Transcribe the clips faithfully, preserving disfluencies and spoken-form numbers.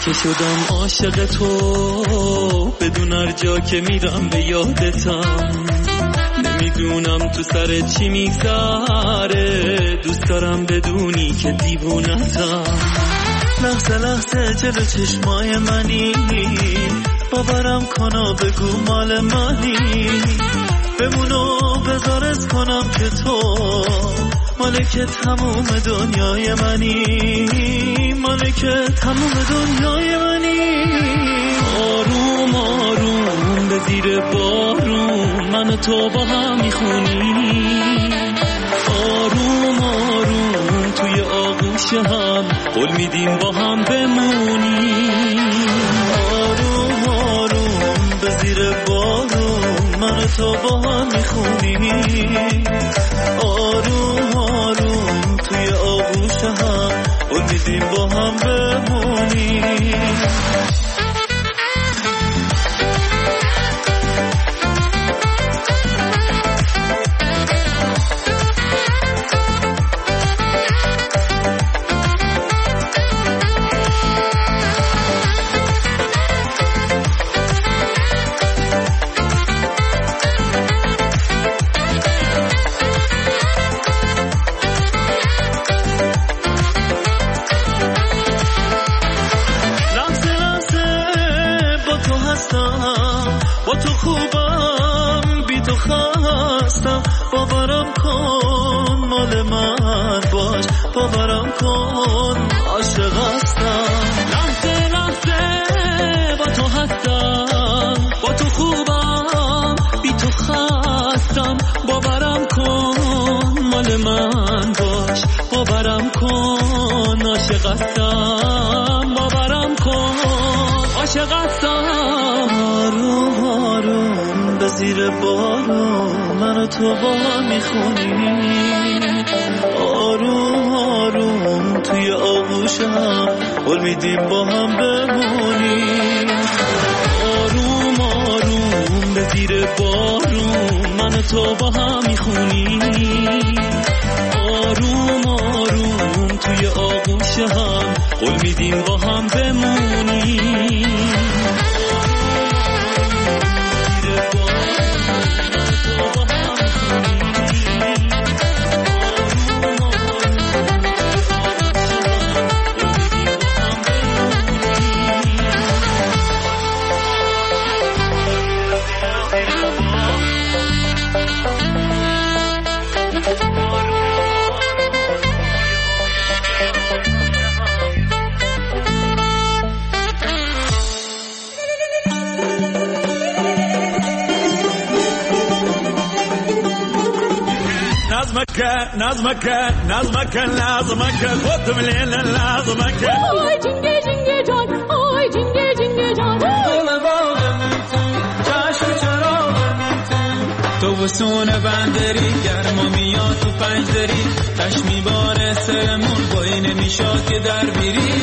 که شدم عاشق تو، بدون هر جا که میرم به یادتم. نمیدونم تو سر چی میگذره، دوست دارم بدونی که دیوونتم. لحظه لحظه جلو چشمای منی، باورم کنا بگو مال منی. بمونو بذارت کنم که تو مالک تموم دنیای منی، مالک تموم دنیای منی. آروم آروم به زیر بارون من و تو با هم میخونی. آروم آروم توی آغوش هم قول میدیم با هم بمونی. آروم آروم به زیر بارون من و تو با هم میخونی. آروم آروم توی آغوش هم قول میدیم با هم بمونی. با تو خوبم بی تو خستم، باورم کن مال من باش، باورم کن عاشق هستم. لحظه لحظه با تو هستم، با تو خوبم بی تو خستم، باورم کن مال من باش، باورم کن عاشق هستم، باورم کن عاشق هستم. آروم آروم به زیر بارون من و تو با هم میخونی. آروم آروم توی آغوش هم قول میدیم با هم بمونی. آروم آروم به زیر بارون من و تو با هم میخونی. آروم آروم توی آغوش هم قول میدیم با هم بمونی. نظمك نظمك نظمك لازمك خذ من الليل لازمك. آی جنگه جنگه جان، آی جنگه جنگه جان. دل باغم تو، چشم چراغم تو، تو وسون بندری گرما میاد تو پنجدری، تش میباره سرمون بایی نمیشاد که در بیری.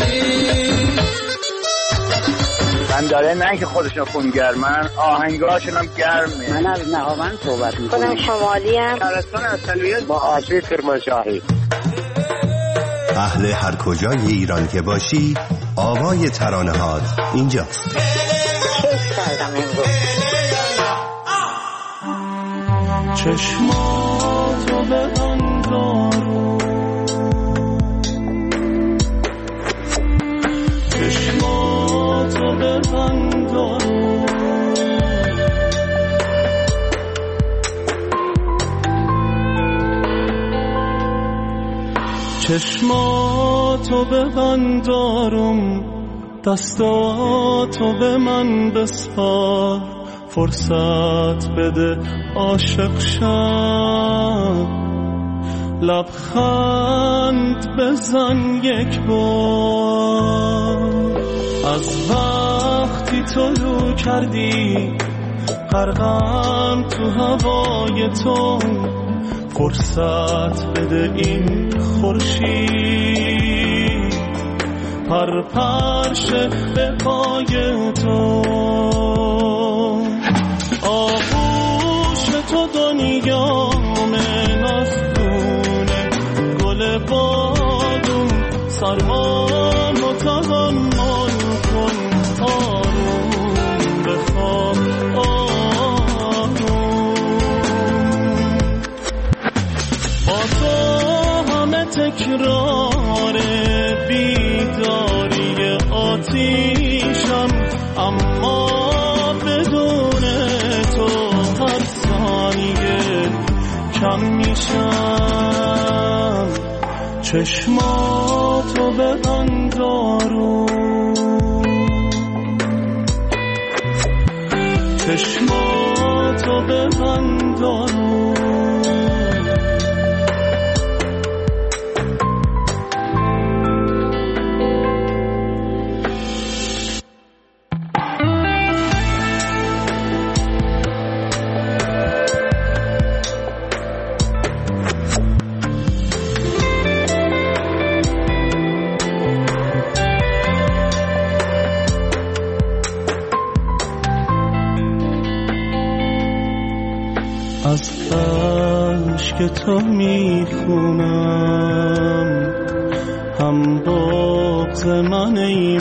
من داره نه که خودشون خونگرمن، آهنگاشون هم گرمه. من از نهاوند صحبت میکنم. خودم شمالی هم. شهرستان اصلیت با آشوی کرمانشاهی. اهل هر کجای ایران که باشی، آوای ترانه هات اینجاست. کیف کردم امروز. چشماتو به انگارو، چشماتو به انگارو، چشماتو به بندارم، دستاتو به من بسپار، فرصت بده عاشق شم، لبخند بزن یک بار. از وقتی تو رو کردی غرقم تو هوای تو، فرصت بده این خورشید پر پرشه به پای تو. آغوش تو دنیامه نستونه، گل بادم سرما متحمل کن. با تو همه تکرار بیداری آتیشم، اما بدون تو هر ثانیه کم میشم. چشماتو ببند آروم، چشماتو ببند آروم. از عشق تو میخونم هم بغض من ای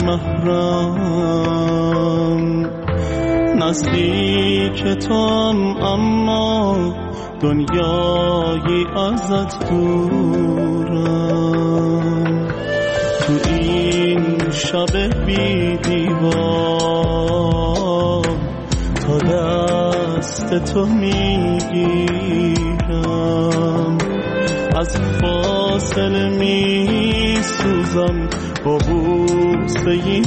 محرم، نزدیک توام اما دنیایی ازت دورم. تو این شب بی دیوار تا دست تو میگیرم، از فاصله میسوزم با بوسه ای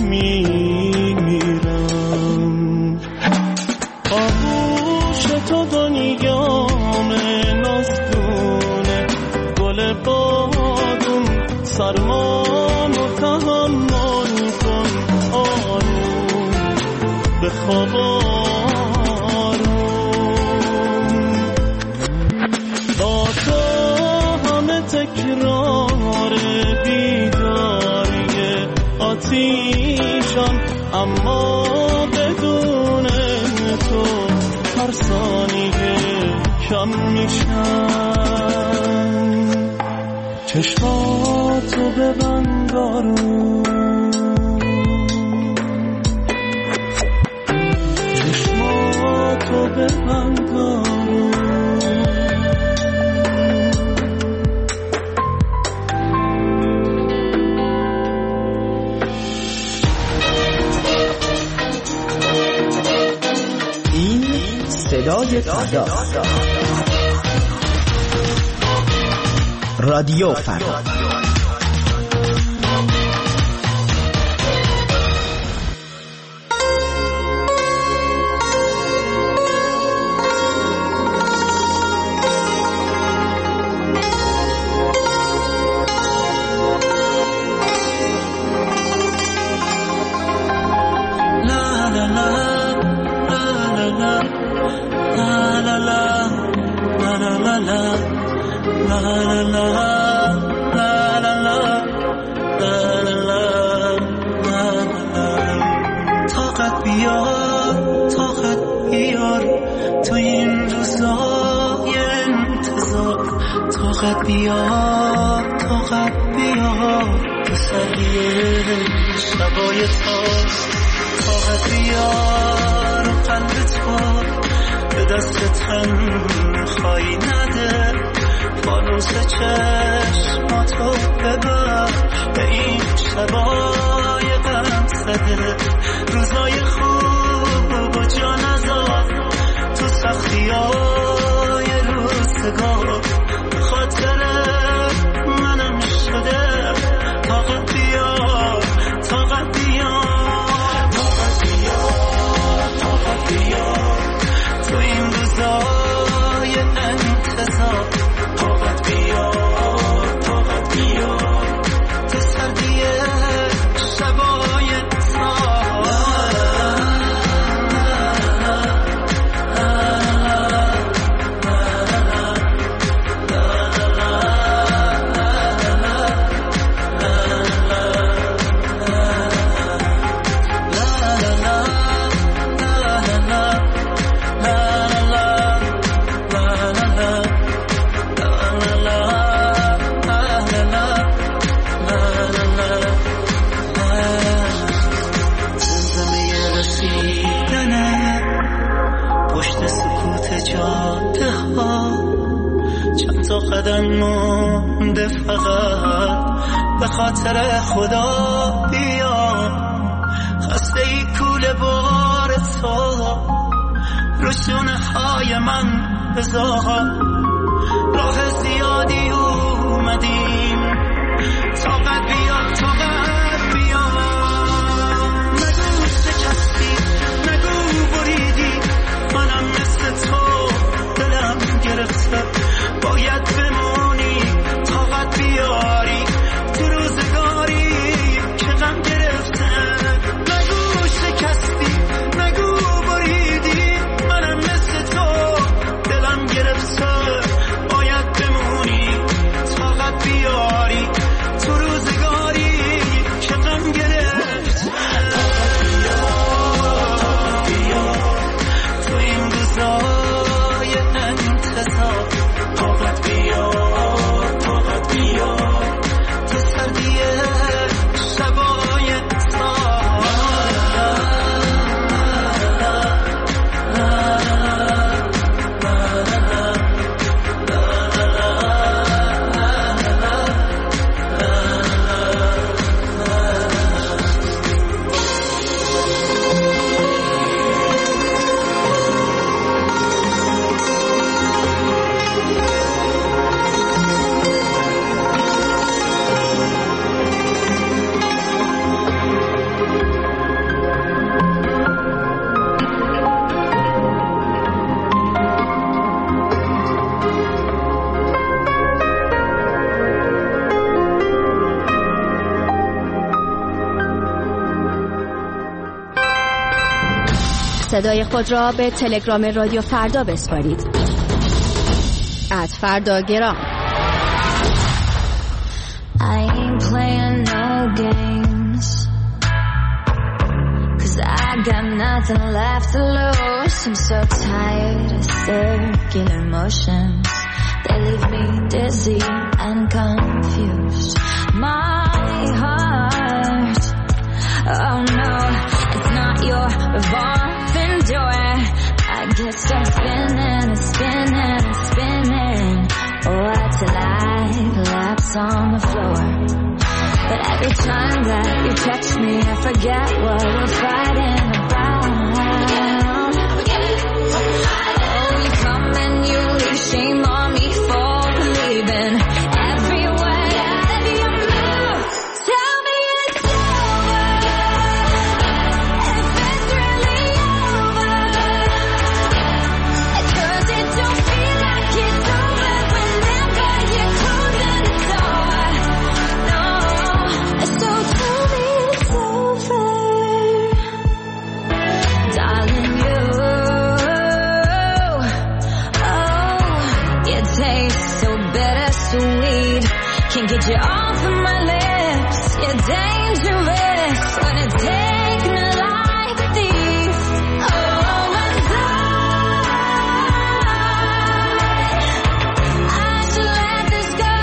میمیرم. آغوش تو دنیام نازدونه، گل بادون سرمامو تحمل کن آروم، به خواب تکرار بیداری آتیشم، اما بدون تو هر ثانیه کم میشم. چشماتو ببند آروم، چشماتو ببند آروم. صدای فردا، رادیو فردا. طاقت بیار، طاقت بیار تو این روزای انتظار. طاقت بیار، طاقت بیار تو سریع شبای تاز. طاقت بیار قلب تو به دست تنهایی نده، فانوس چشماتو ببر به این شبای غم زده. روزای خوب و جا نذار تو سختیای روزگار، به خاطر منم شده. طاقت بیار، طاقت بیار، طاقت بیار، طاقت بیار تو این روزای انتظار. طاقت بیار، تو قدم مونده فقط به خاطر خدا بیا خسته ای کوله بار تو روشونه های من بذار راه زیادی اومدیم طاقت بیا طاقت بیا نگو شکستی نگو بریدی منم مثل تو دلم گرفته باید بمونی طاقت بیاری تو روزگاری که غم گرفته نگو شکستی نگو بریدی منم مثل تو دلم گرفته باید بمونی طاقت بیاری تو روزگاری که غم گرفته طاقت بیار طاقت بیار تو این روزای انتظار طاقت بیار طاقت بیار تو سردی شبای سال صدای خود را به تلگرام رادیو فردا بسپارید. ات فرداگرام. I ain't playing no games Cause I got nothing left to lose I'm so tired of circular motions They leave me dizzy and confused My heart Oh no, it's not your revolving door I guess I'm spinning and spinning and spinning Oh, till I collapse on the floor But every time that you touch me I forget what we're fighting about Oh, you come and you leave shame on me for believing every word out of your mouth Tell me it's over If it's really over Cause it don't feel like it's over Whenever you're closing the door No, so tell me it's over Darling, you Oh, you taste so bittersweet Can't get you off of my lips You're dangerous When it take me like a thief Oh, and I I should let this go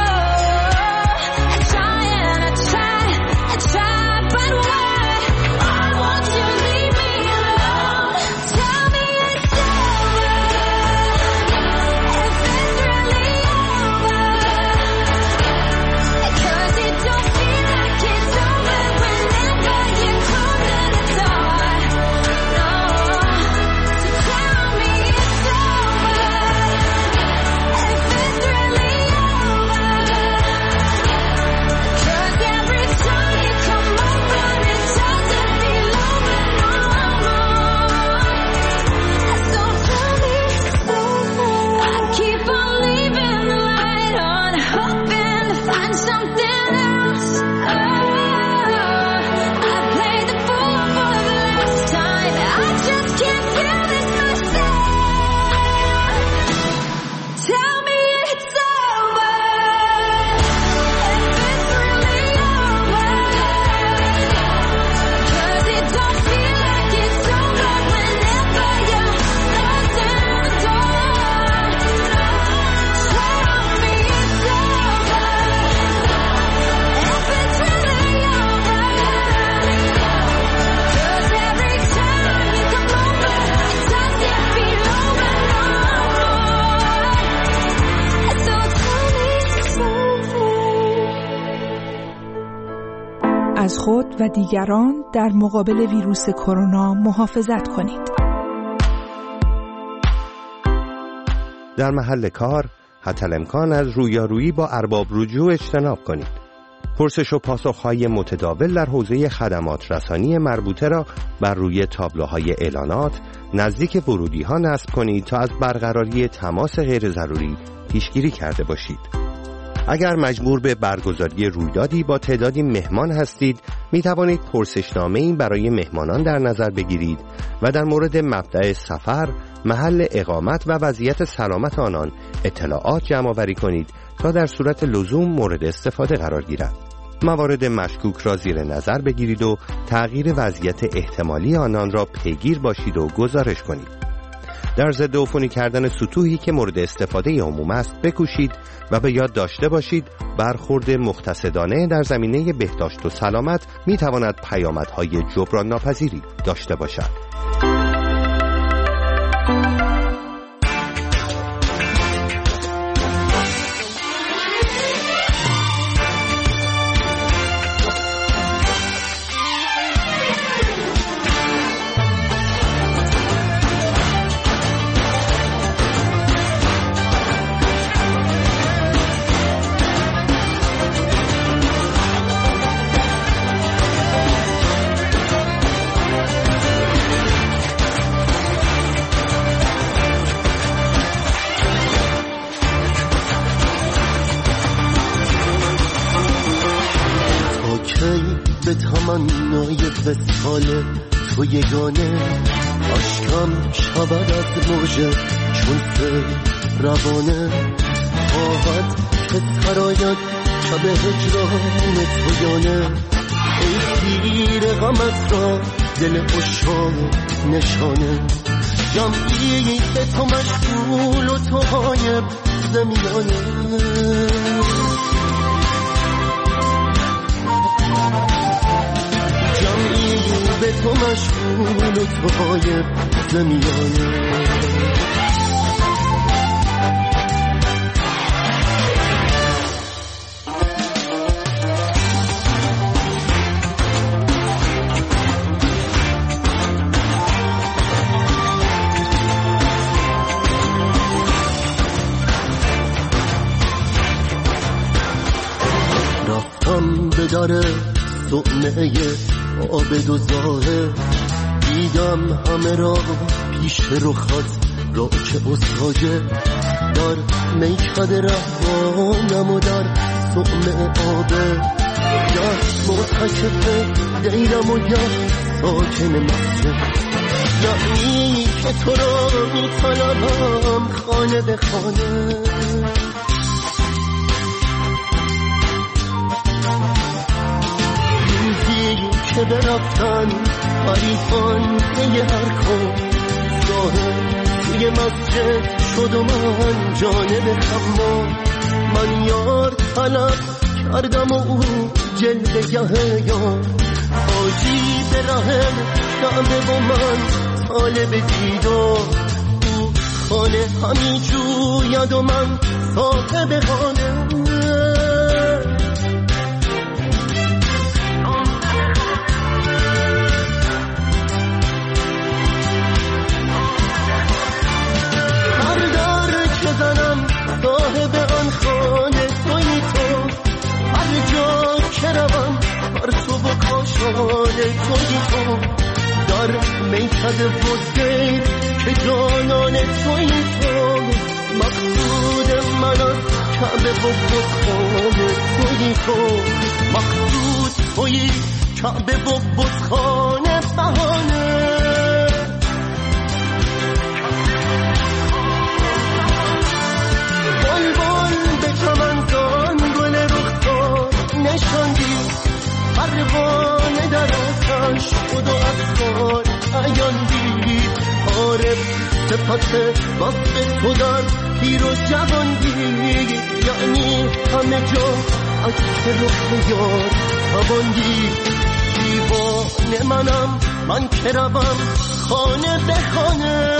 I try and I try I try but why Why won't you leave me alone Tell me it's over If it's really over Cause it don't feel like it's over Whenever you're از خود و دیگران در مقابل ویروس کرونا محافظت کنید. در محل کار حتی الامکان از رویارویی با ارباب رجوع اجتناب کنید. پرسش و پاسخ‌های متداول در حوزه خدمات رسانی مربوطه را بر روی تابلوهای اعلانات نزدیک ورودی‌ها نصب کنید تا از برقراری تماس غیر ضروری پیشگیری کرده باشید. اگر مجبور به برگزاری رویدادی با تعدادی مهمان هستید، می توانید پرسشنامه‌ای برای مهمانان در نظر بگیرید و در مورد مبدأ سفر، محل اقامت و وضعیت سلامت آنان اطلاعات جمع‌آوری کنید تا در صورت لزوم مورد استفاده قرار گیرد. موارد مشکوک را زیر نظر بگیرید و تغییر وضعیت احتمالی آنان را پیگیر باشید و گزارش کنید. در ضد عفونی کردن سطوحی که مورد استفاده عموم است بکوشید و به یاد داشته باشید برخورد مقتصدانه در زمینه بهداشت و سلامت می تواند پیامدهای جبران ناپذیری داشته باشد. به تمنای وصال تو یگانه عشقم شود از موجه چون سیل روانه خواهد که سراید شب هجران تو یانه ای تیر غمت را دل عشاق نشانه جمعی به تو مشغول و تو غایب زمینانه به تو مشغول و تو غایب زمینانه رفتم به در صومعه عابد و زاهد دیدم همه را پیش رخت را که استاده در میکده رهبانم و در صومعه آبه یا مرتکب دیرم و یا ساکن مسجد یعنی که تو را می طلبم خانه به خانه که برفتن حریفان پی هر کن ظاهر توی مسجد شد و من جانب خما من یار طلب کردم و او جلوه گه یار حاجی به رحم کعبه و من طالب دیدار او خانه همی جوید و من صاحب خانه زنم صاحب آن خانه توی تو هر جا که روم هر تو و کاشانه توی تو در میکده و دیر که جانان توی تو مقصود من از کعبه و بزخانه توی تو مقصود توی کعبه و بزخانه بهانه چمنزان گل رخسار نشاندی پروانه در آتش خود و افکار عیاندی عارف صفت وصف تو در پیر و جواندی یعنی همه جا عکس رخ یار تواندی دیوانه منم من که روم خانه به خانه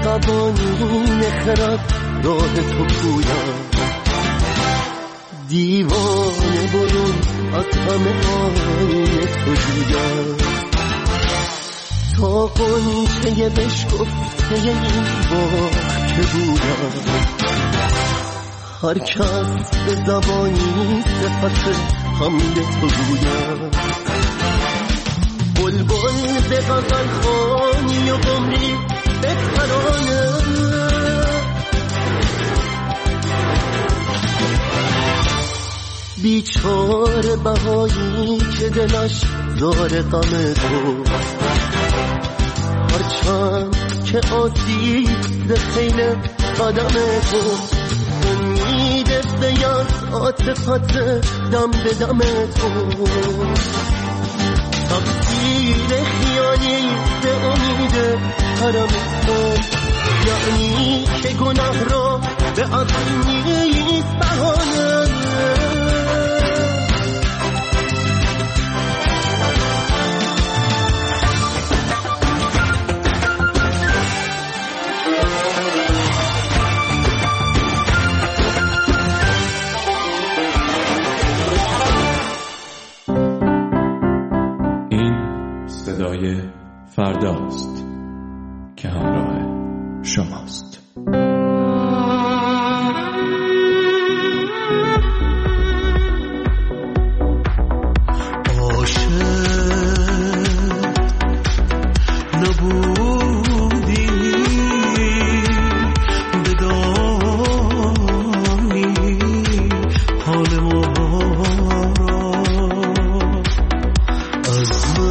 قوانین خرد راه تو پویم، دیوانه برون از همه آین تو جویم، تا قنچه بشکفته این باغ که بویم، هر کس به زبانی صفت حمد تو گویم، بلبل به غزل خوانی و قمری به ترانه، بیچاره بهایی که دلش زار غم تو، هرچند که آسیب ز خیل قدم تو، امید بیاد عاطفت دم به دم تو، تقدیر خیالی به امید حرم تو، یعنی که گناه را به عقل نیست بهانه. صدای فرداست که همراه شماست. عاشق نبودی بدانی حال ما را، از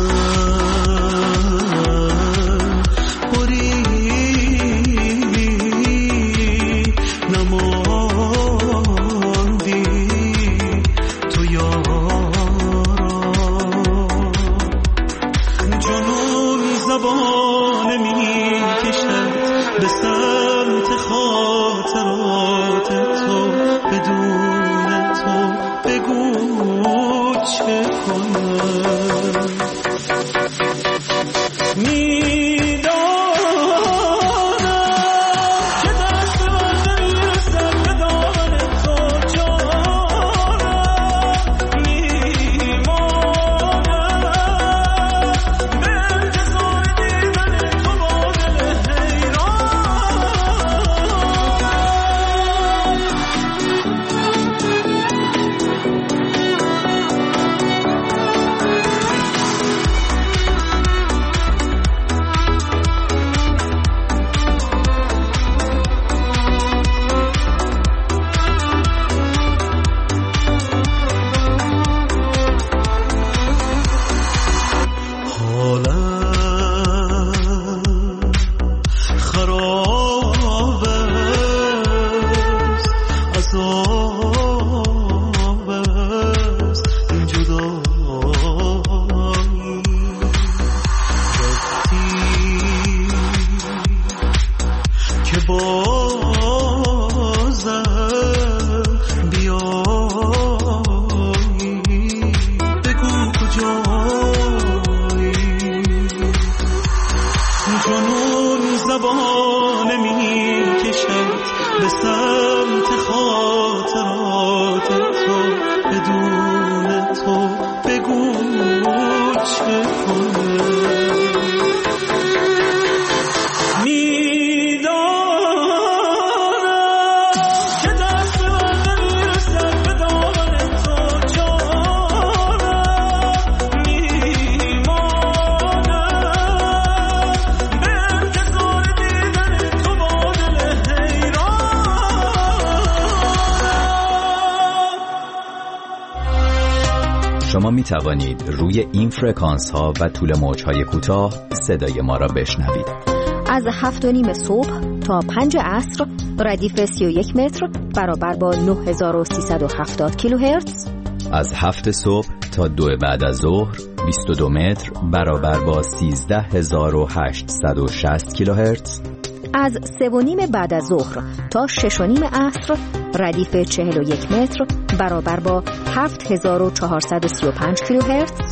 شما می توانید روی این فرکانس ها و طول موج های کوتاه صدای ما را بشنوید. از هفت و نیم صبح تا پنج عصر ردیف سی و یک متر برابر با نه هزار و سیصد و هفتاد کیلوهرتز. از هفت صبح تا دو بعد از ظهر بیست و دو متر برابر با سیزده هزار و هشتصد و شصت کیلوهرتز. از سه و نیم بعد از ظهر تا شش و نیم عصر ردیف چهل و یک متر برابر با هفت هزار و چهارصد و سی و پنج کیلوهرتز.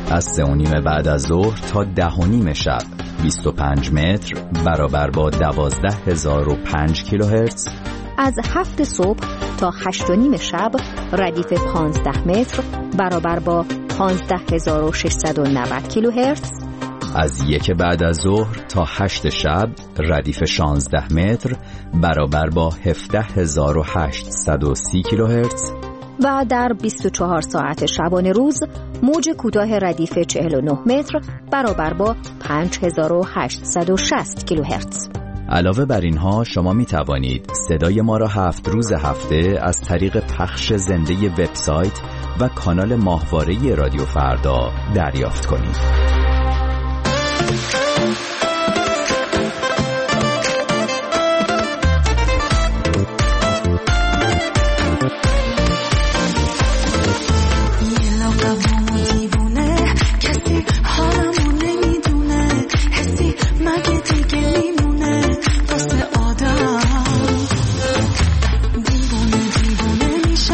از سه و نیم بعد از ظهر تا ده و نیم شب بیست و پنج متر برابر با دوازده هزار و پنج کیلوهرتز. از هفت صبح تا هشت و نیم شب ردیف پانزده متر برابر با پانزده هزار و ششصد و نود کیلوهرتز. از یک بعد از ظهر تا هشت شب ردیف شانزده متر برابر با هفده هزار و هشتصد و سی کیلوهرتز. و در بیست و چهار ساعت شبانه روز موج کوتاه ردیف چهل و نه متر برابر با پنج هزار و هشتصد و شصت کیلوهرتز. علاوه بر اینها شما می توانید صدای ما را هفت روز هفته از طریق پخش زنده وبسایت و کانال ماهواره رادیو فردا دریافت کنید.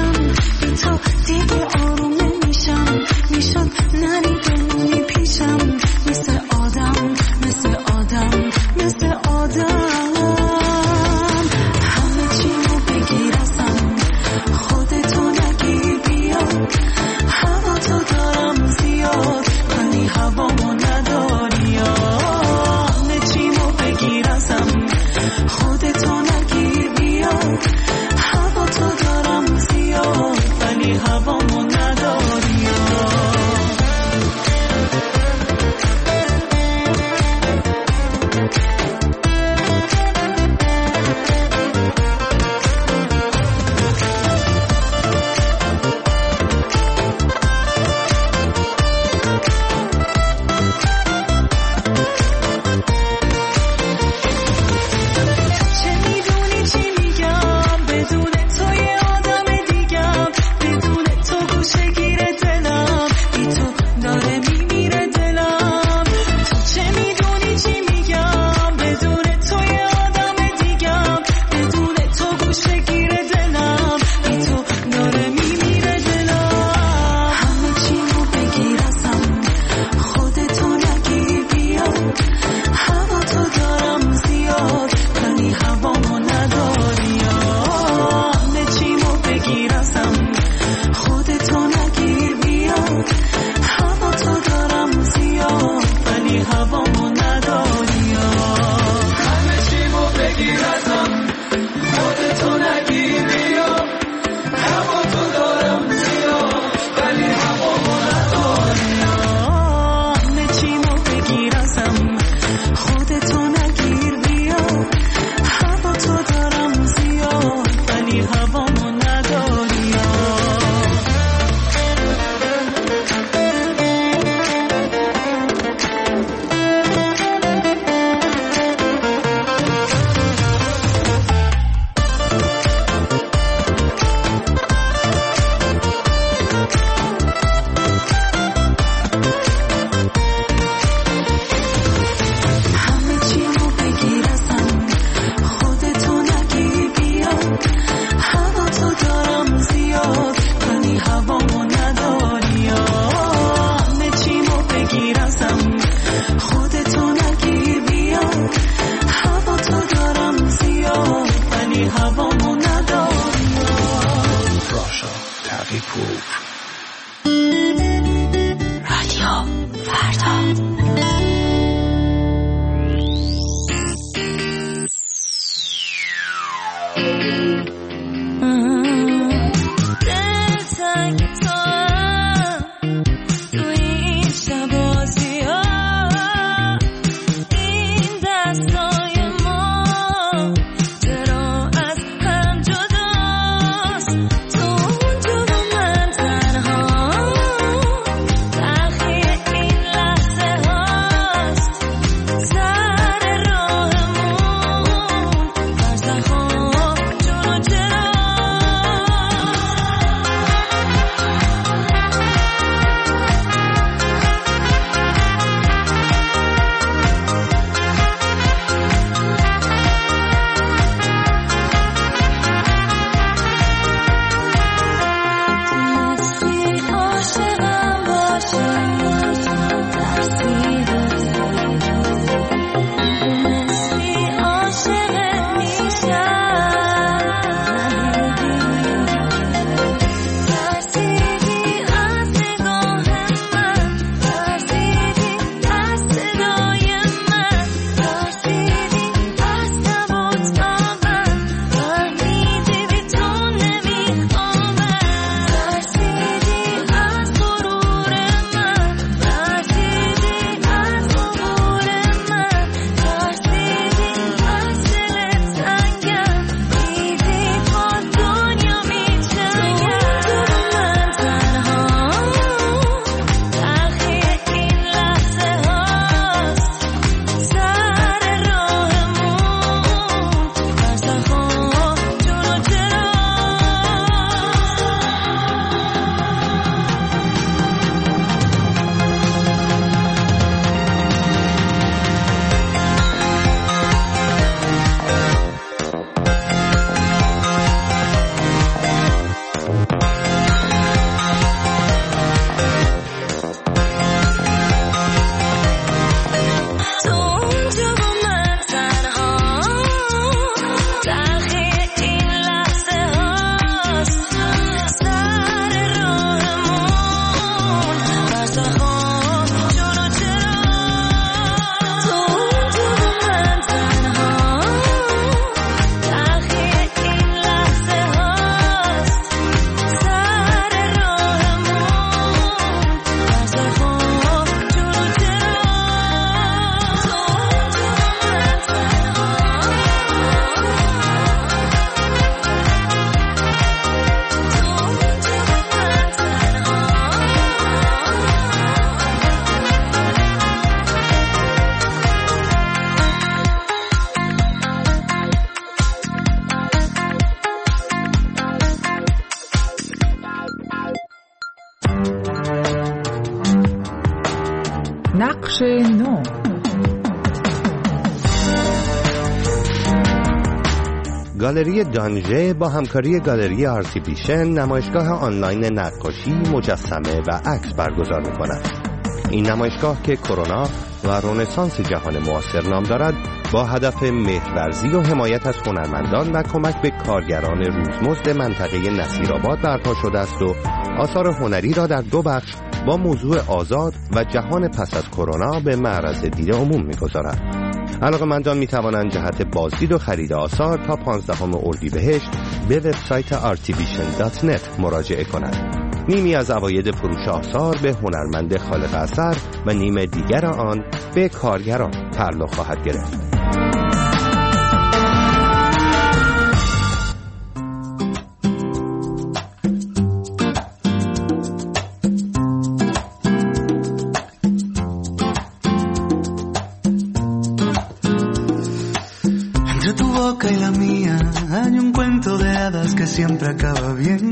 دیگه آروم نمیشم میشم نری بمونی پیشم نقش نو. گالری دانژه با همکاری گالری آرتیبیشن نمایشگاه آنلاین نقاشی، مجسمه و عکس برگزار می‌کند. این نمایشگاه که کرونا و رنسانس جهان معاصر نام دارد، با هدف مهرورزی و حمایت از هنرمندان و کمک به کارگران روزمزد منطقه نصیرآباد برپا شده است و آثار هنری را در دو بخش با موضوع آزاد و جهان پس از کرونا به معرض دید عموم می‌گذارد. علاقه‌مندان می‌توانند جهت بازدید و خرید آثار تا پانزدهم اردیبهشت به وبسایت آرتیبیشن دات نت مراجعه کنند. نیمی از عواید فروش آثار به هنرمند خالق اثر و نیم دیگر آن به کارگران تعلق خواهد گرفت. Y la mía hay un cuento de hadas que siempre acaba bien.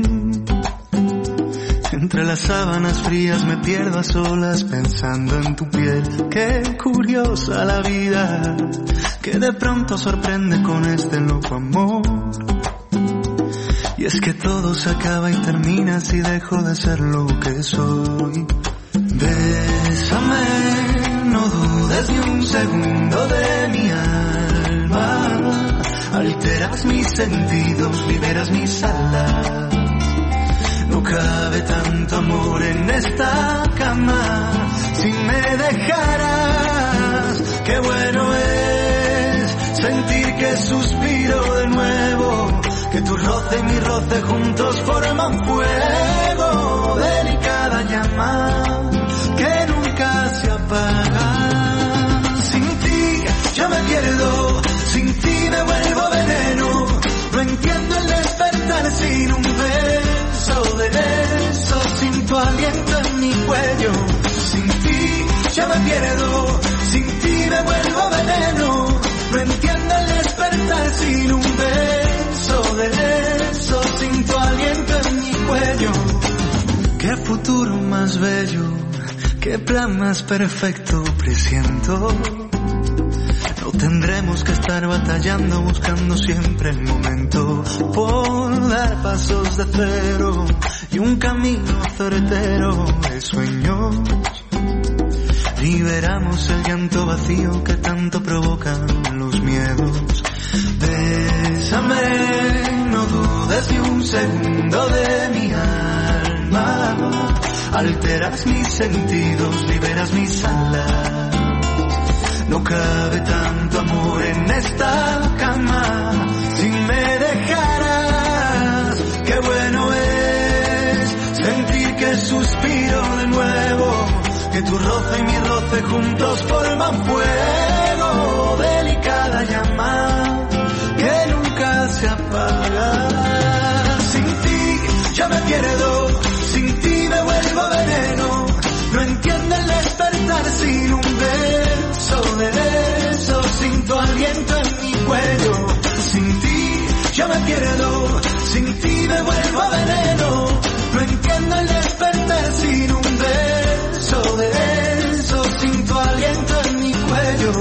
Entre las sábanas frías me pierdo a solas pensando en tu piel. Qué curiosa la vida, que de pronto sorprende con este loco amor. Y es que todo se acaba y termina si dejo de ser lo que soy. Bésame, no dudes ni un segundo de mi alma. Alteras mis sentidos, liberas mis alas. No cabe tanto amor en esta cama. Si me dejaras, qué bueno es sentir que suspiro de nuevo, que tu roce y mi roce juntos forman fuego. Delicada llama que nunca se apaga. Sin ti yo me pierdo, sin ti me vuelvo veneno. No entiendo el despertar sin un beso de eso, sin tu aliento en mi cuello. Sin ti yo me pierdo, sin ti me vuelvo veneno. No entiendo el despertar sin un beso de eso, sin tu aliento en mi cuello. Qué futuro más bello, qué plan más perfecto presiento. No tendremos que estar batallando, buscando siempre el momento por dar pasos de cero y un camino certero de sueños. Liberamos el llanto vacío que tanto provocan los miedos. Bésame, no dudes ni un segundo de mi alma. Alteras mis sentidos, liberas mis alas. No cabe tanto amor en esta cama. Si me dejaras, qué bueno es sentir que suspiro de nuevo, que tu roce y mi roce juntos forman fuego. Delicada llama que nunca se apaga. Sin ti yo me pierdo, sin ti me vuelvo veneno. No entiendo el despertar sin un beso de eso, sin tu aliento en mi cuello. Sin ti yo me pierdo, sin ti me vuelvo veneno. No entiendo el despertar sin un beso de eso, sin tu aliento en mi cuello.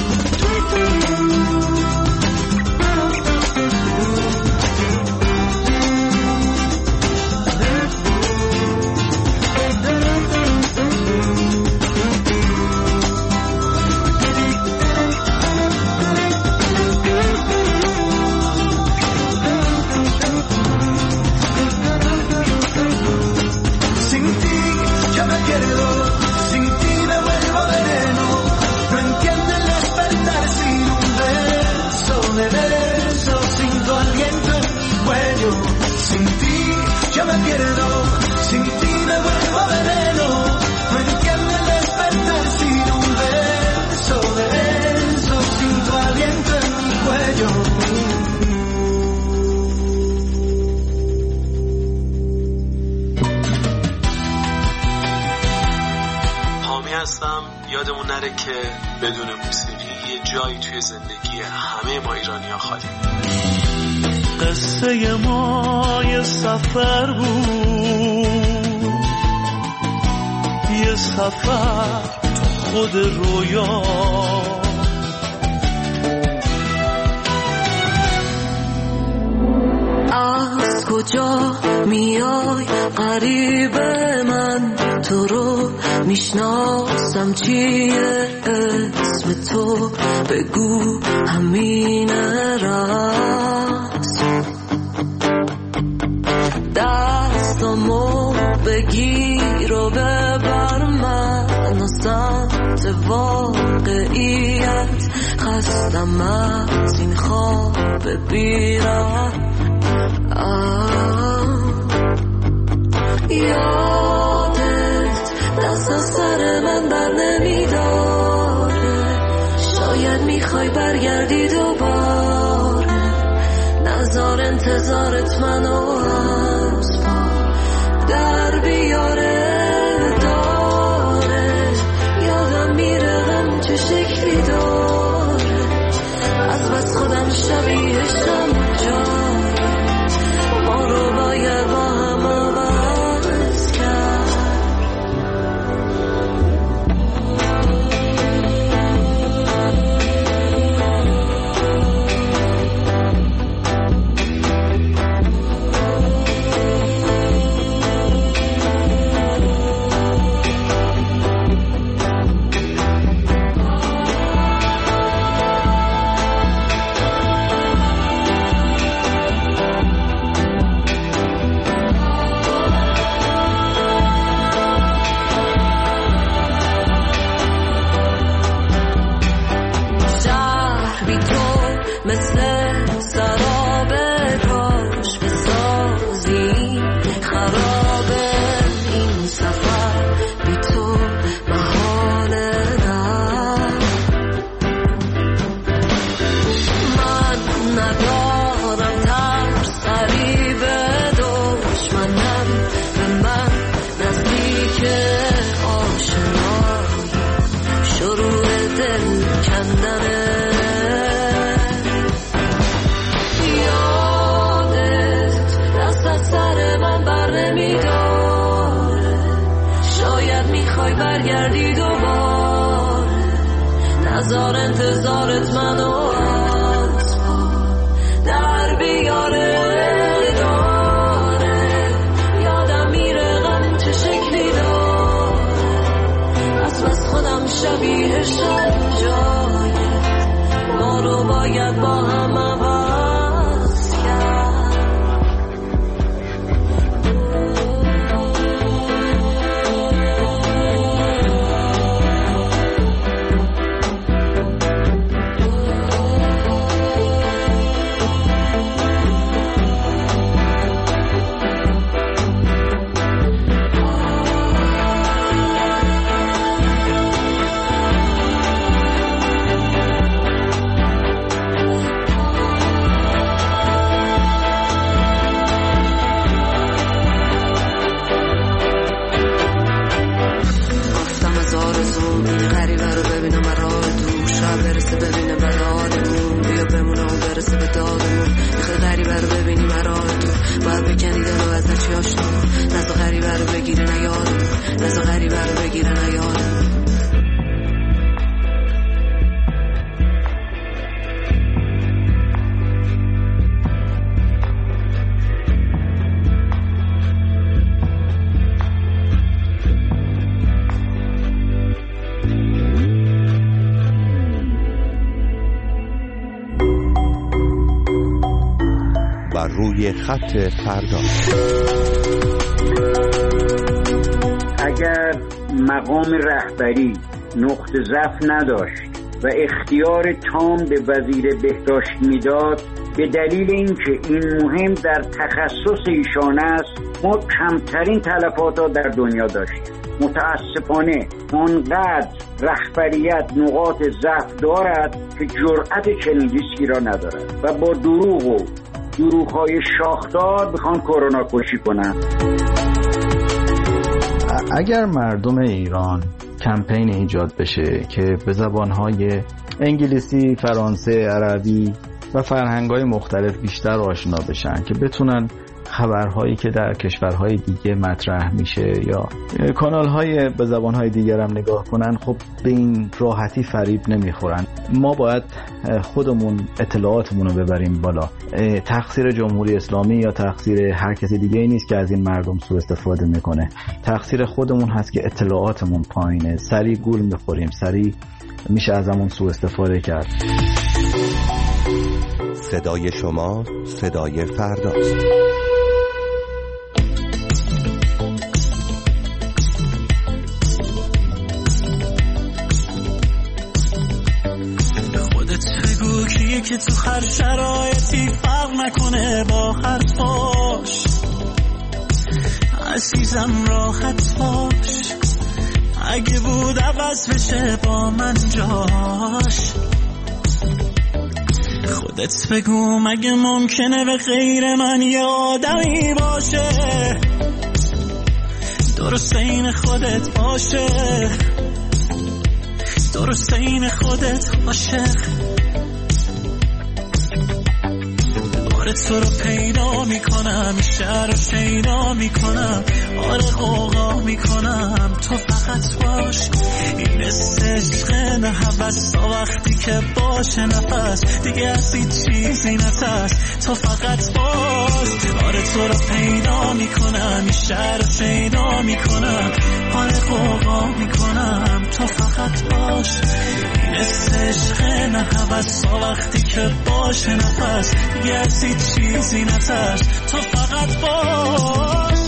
Yo me pierdo, sin ti me vuelvo veneno. No entiendo el despertar sin un beso de beso, sin tu aliento en mi cuello. حامی هستم. یادمون نره که بدون موسیقی یه جایی توی زندگی همه ما ایرانی‌ها خالی. قصه ما یه سفر بود، توی سفر تو خود رویا. از کجا میای غریب من، تو رو میشناسم چیه اسم تو، بگو همینه راست. دستامو بگیر و ببر من سمت واقعیت، خستم از این خواب بیرم. یادت دست از سر من بر نمیداره، شاید میخوای برگردی دوباره، نظر انتظارت منو از پا در بیاره داره. یادم میره غم چه شکلی داره، از بس خودم شبیهشم جا، ما رو باید با هم عوض کرد. برگردی دوباره، نظر انتظارت منو از پا در بیاره داره. یادم میره غم چه شکلی داره، از بس خودم شبیهشم جایه، ما رو باید با هم عوض کرد. روی خط فردا. اگر مقام رهبری نقطه ضعف نداشت و اختیار تام به وزیر بهداشت میداد، به دلیل اینکه این مهم در تخصص ایشان است، ما کمترین تلفات را در دنیا داشتیم. متاسفانه آنقدر رهبریت نقاط ضعف دارد که جرأت چنین ریسکی را ندارد و با دروغ و دروغ‌های شاخدار بخوان کرونا کشی کنند. اگر مردم ایران کمپین ایجاد بشه که به زبانهای انگلیسی، فرانسه، عربی و فرهنگ‌های مختلف بیشتر آشنا بشن که بتونن خبرهایی که در کشورهای دیگه مطرح میشه یا کانالهای به زبانهای دیگر هم نگاه کنن، خب به این راحتی فریب نمیخورن. ما باید خودمون اطلاعاتمون رو ببریم بالا. تقصیر جمهوری اسلامی یا تقصیر هر کسی دیگه ای نیست که از این مردم سوء استفاده میکنه. تقصیر خودمون هست که اطلاعاتمون پایینه، سریع گول میخوریم، سریع میشه ازمون سوء استفاده کرد. صدای شما صدای فرداست. خودت بگو کیه که تو هر شرایطی فرق نکنه با حرفاش. عزیزم راحت باش، اگه بود عوض بشه با من جاش. خودت بگو مگه ممکنه به غیر من یه آدمی باشه درست این خودت باشه، درست این خودت باشه. آره تو رو پیدا میکنم، شهر رو شیدا میکنم، آره غوغا میکنم، تو فقط باش. این عشق نه هوس تا وقتی که باشه نفس دیگه از هیچ چیزی نترس، تو فقط باش. آره تو رو پیدا میکنم، شهر رو شیدا میکنم، آره غوغا میکنم، تو فقط باش. این عشق نه هوس تا وقتی که باشه نفس دیگه از هیچ چیزی نترس، تو فقط باش.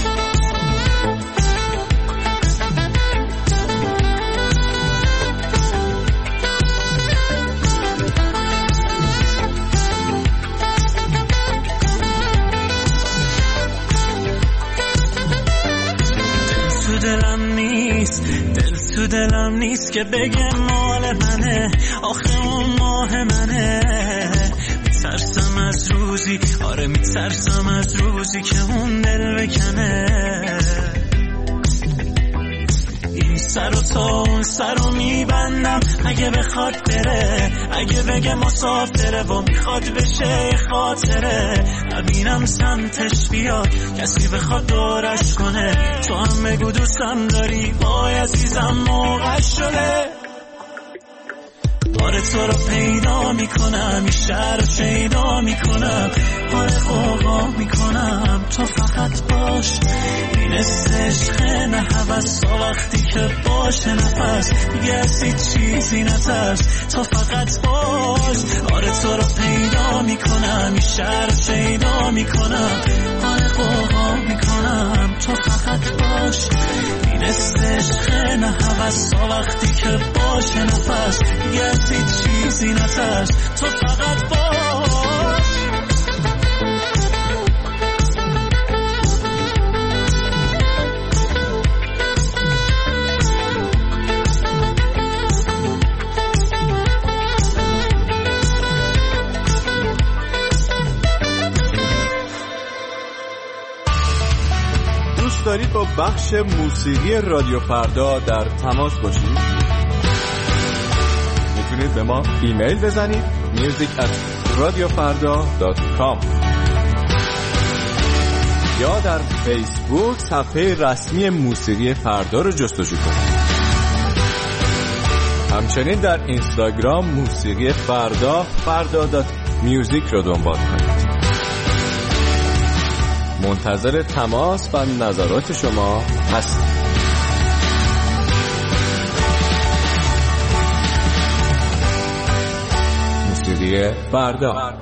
تو دلم نیست، دل تو دلم نیست که بگه مال منه، آخه اون ماه منه. میترسم از روزی، آره میترسم از روزی که اون دل بکنه. این سر و تا اون سر رو میبندم اگه بخواد بره، اگه بگه مسافره و میخواد بشه خاطره. نبینم سمتش بیاد کسی بخواد دورش کنه، تو هم بگو دوستم داری وای عزیزم موقع شده. آره تو رو پیدا میکنم، این شهر رو شیدا میکنم، آره غوغا میکنم، تو فقط باش. این عشق نه هوس تا وقتی که باشه نفس دیگه از هیچ چیزی نترس، تو فقط باش. آره تو رو پیدا میکنم، این شهر رو شیدا میکنم، آره غوغا میکنم، تو فقط باش. این عشق نه هوس تا وقتی که باشه نفس دیگه از هیچ چیزی نترس، تو فقط باش. دوست دارید با بخش موسیقی رادیو فردا در تماس باشید؟ میتونید به ما ایمیل بزنید میوزیک ات رادیو فردا دات کام یا در فیسبوک صفحه رسمی موسیقی فردا رو جستجو کنید. همچنین در اینستاگرام موسیقی فردا فردا دات میوزیک رو دنبال کنید. منتظر تماس و نظرات شما هستم. موسیقی فردا.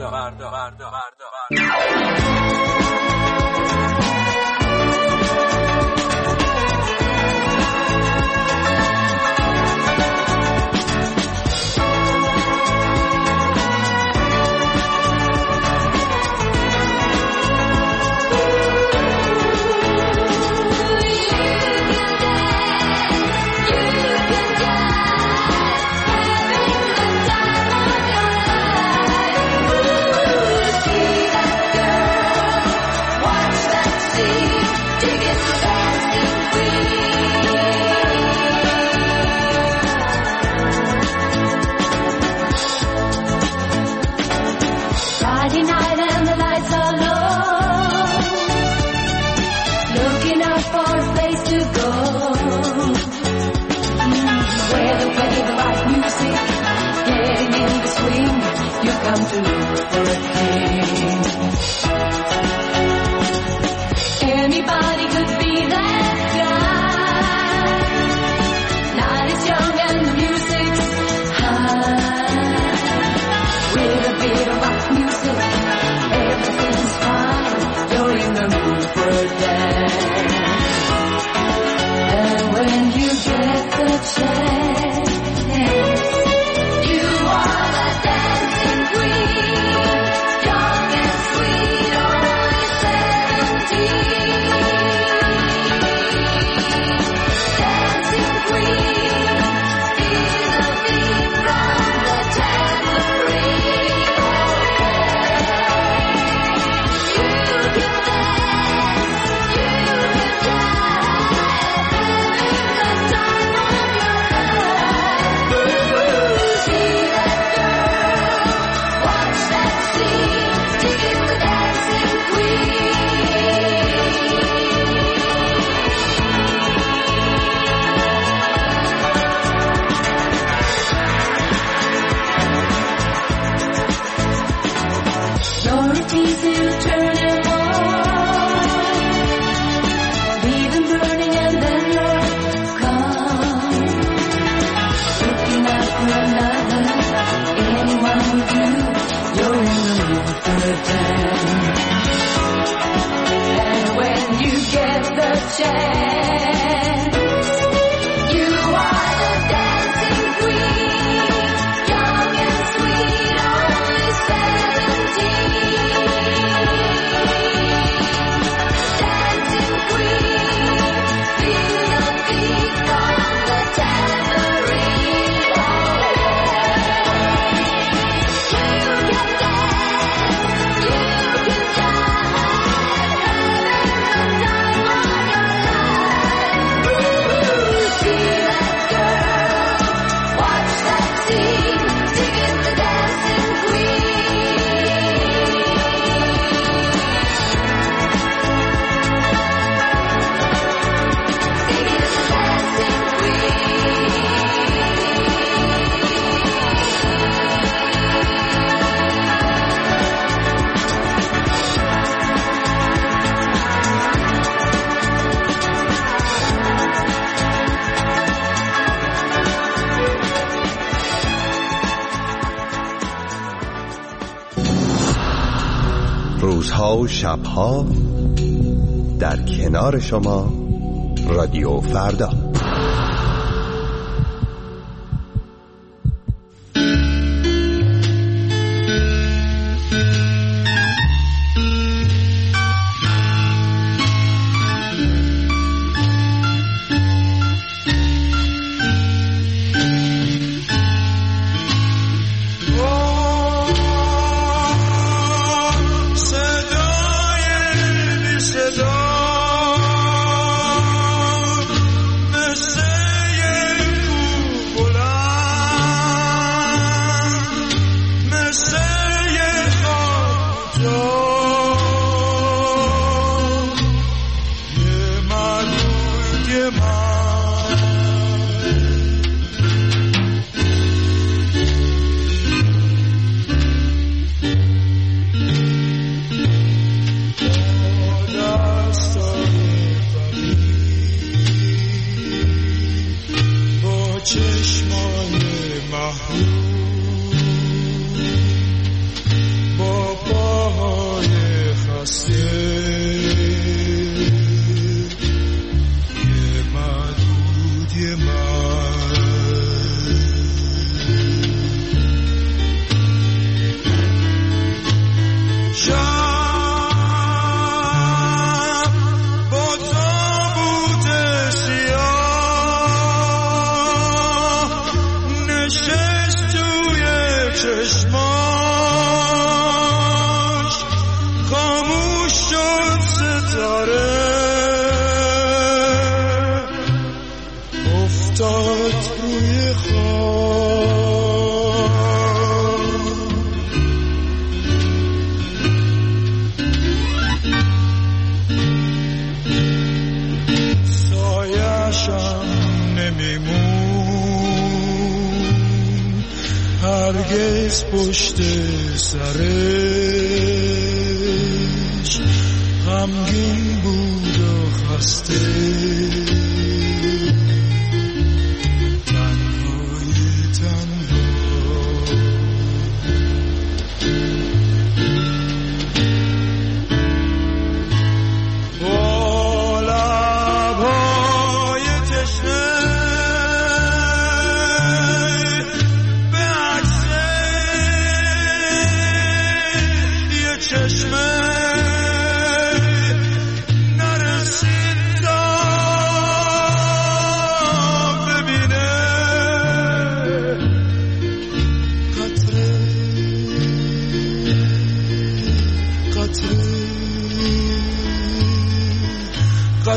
روزها و شبها در کنار شما رادیو فردا. هرگز پشت سرش غمگین بود و خسته تنهای تنها با لبهای تشنه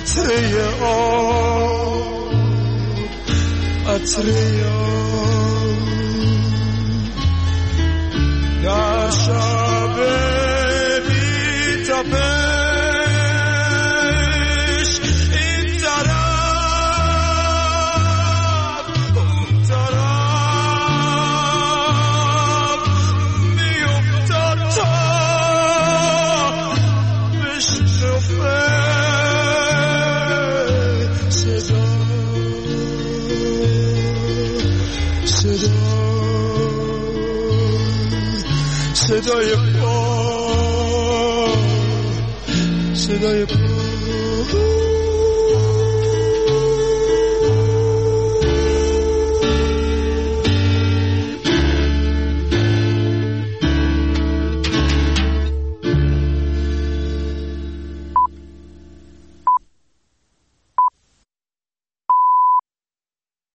قطره آب قطره آب در شب بی تپش این طرف اون طرف میافتد تا بشنفه صدا صدا صدای پا صدای پا